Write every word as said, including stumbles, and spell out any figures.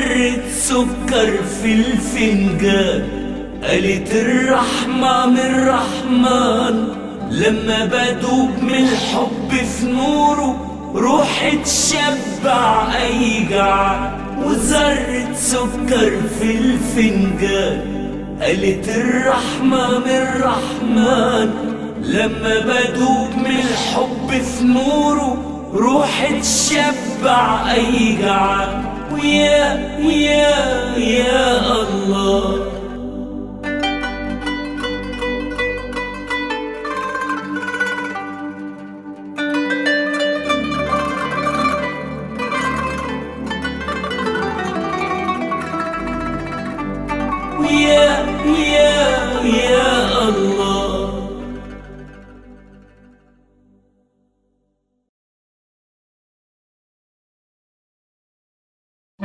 ذرة سكر في الفنجان، قالت الرحمة من الرحمن. لما بدوب من الحب في نوره روحي تشبع أي جعان. وذرة سكر في الفنجان، قالت الرحمة من الرحمن. لما بدوب من الحب في نوره روحي تشبع أي جعان. ويا ويا يا الله ويا ويا يا